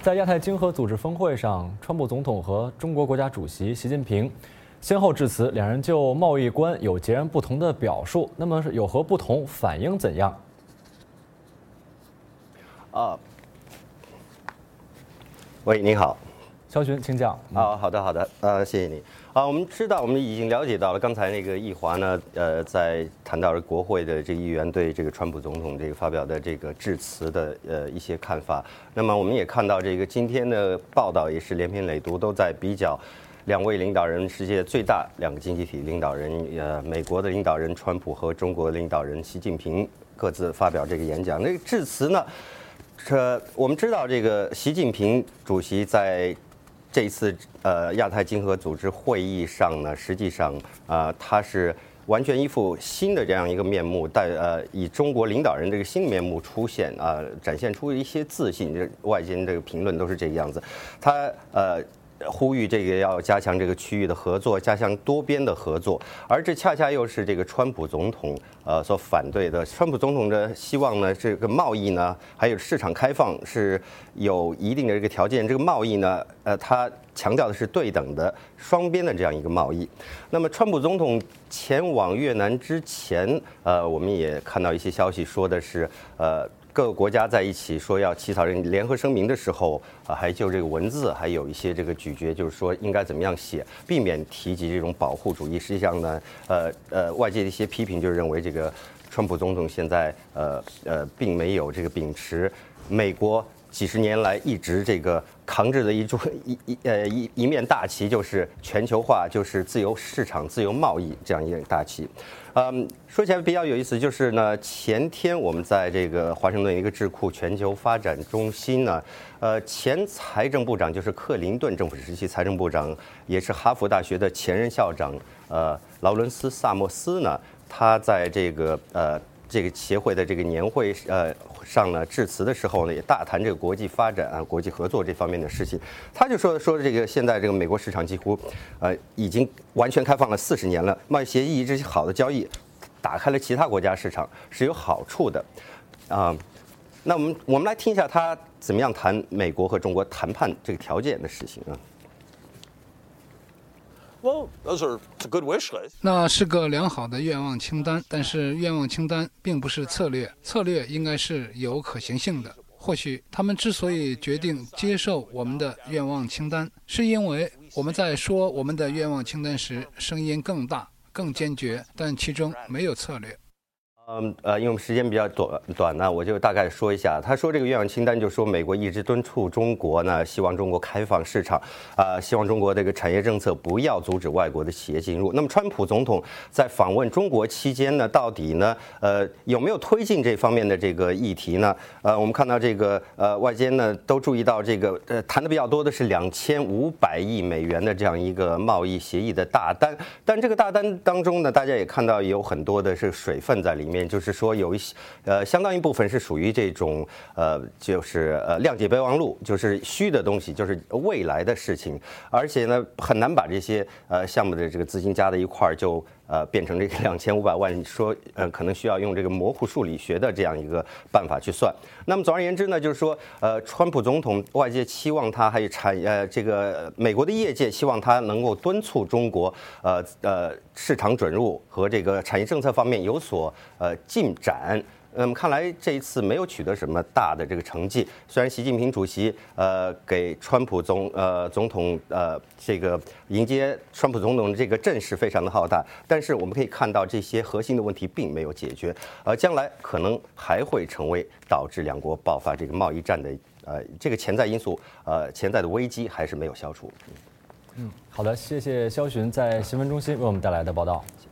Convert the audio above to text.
在亚太经合组织峰会上，川普总统和中国国家主席习近平先后致辞，两人就贸易观有截然不同的表述。那么有何不同？反应怎样？ 喂，你好。 肖军，请讲。 好的，谢谢你。我们知道，我们已经了解到了，刚才那个易华呢，在谈到了国会的这个议员对这个川普总统这个发表的这个致辞的一些看法。那么我们也看到这个今天的报道也是连篇累牍，都在比较两位领导人，世界最大两个经济体领导人，美国的领导人川普和中国的领导人习近平各自发表这个演讲。那个致辞呢，我们知道这个习近平主席在这一次亚太经合组织会议上呢，实际上他是完全一副新的这样一个面目，以中国领导人这个新面目出现展现出一些自信。这外间这个评论都是这个样子。他呼吁这个要加强这个区域的合作，加强多边的合作，而这恰恰又是这个川普总统所反对的。川普总统的希望呢，这个贸易呢，还有市场开放是有一定的这个条件。这个贸易呢，他强调的是对等的双边的这样一个贸易。那么川普总统前往越南之前，我们也看到一些消息说的是，各个国家在一起说要起草联合声明的时候，还就这个文字还有一些这个咀嚼，就是说应该怎么样写，避免提及这种保护主义。实际上呢，外界的一些批评就认为这个川普总统现在并没有这个秉持美国几十年来一直这个扛着的一面大旗，就是全球化，就是自由市场、自由贸易这样一面大旗。说起来比较有意思，就是呢，前天我们在这个华盛顿一个智库全球发展中心呢，前财政部长就是克林顿政府时期财政部长，也是哈佛大学的前任校长，劳伦斯·萨默斯呢，他在这个协会的这个年会上呢致辞的时候呢，也大谈这个国际发展国际合作这方面的事情。他就说这个现在这个美国市场几乎已经完全开放了40年了，贸易协议这些好的交易打开了其他国家市场是有好处的那我们来听一下他怎么样谈美国和中国谈判这个条件的事情啊。 那是个良好的愿望清单，但是愿望清单并不是策略，策略应该是有可行性的。或许他们之所以决定接受我们的愿望清单，是因为我们在说我们的愿望清单时声音更大、更坚决，但其中没有策略。 因为我们时间比较短呢，我就大概说一下。他说这个愿望清单就说美国一直敦促中国呢，希望中国开放市场，希望中国这个产业政策不要阻止外国的企业进入。那么川普总统在访问中国期间呢，到底呢，有没有推进这方面的这个议题呢？我们看到这个外间呢都注意到这个谈的比较多的是2500亿美元的这样一个贸易协议的大单，但这个大单当中呢，大家也看到有很多的是水分在里面。就是说有一些相当一部分是属于这种就是谅解备忘录，就是虚的东西，就是未来的事情，而且呢很难把这些项目的这个资金加在一块儿就变成这个2500万，说可能需要用这个模糊数理学的这样一个办法去算。那么总而言之呢，就是说川普总统外界期望他，还有这个美国的业界希望他能够敦促中国市场准入和这个产业政策方面有所进展。那么看来这一次没有取得什么大的这个成绩。虽然习近平主席给川普总统这个迎接川普总统的这个阵势非常的浩大，但是我们可以看到这些核心的问题并没有解决，将来可能还会成为导致两国爆发这个贸易战的这个潜在因素，潜在的危机还是没有消除。 好的，谢谢肖巡在新闻中心为我们带来的报道。